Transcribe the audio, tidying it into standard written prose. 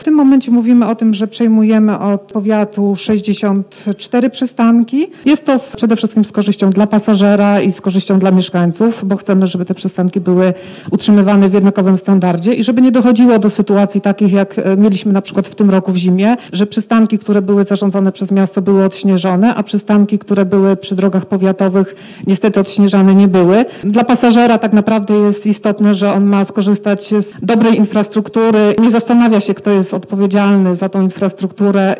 W tym momencie mówimy o tym, że przejmujemy od powiatu 64 przystanki. Jest to przede wszystkim z korzyścią dla pasażera i z korzyścią dla mieszkańców, bo chcemy, żeby te przystanki były utrzymywane w jednakowym standardzie i żeby nie dochodziło do sytuacji takich, jak mieliśmy na przykład w tym roku w zimie, że przystanki, które były zarządzane przez miasto, były odśnieżone, a przystanki, które były przy drogach powiatowych, niestety odśnieżane nie były. Dla pasażera tak naprawdę jest istotne, że on ma skorzystać z dobrej infrastruktury. Nie zastanawia się, kto jest odpowiedzialny za tą infrastrukturę.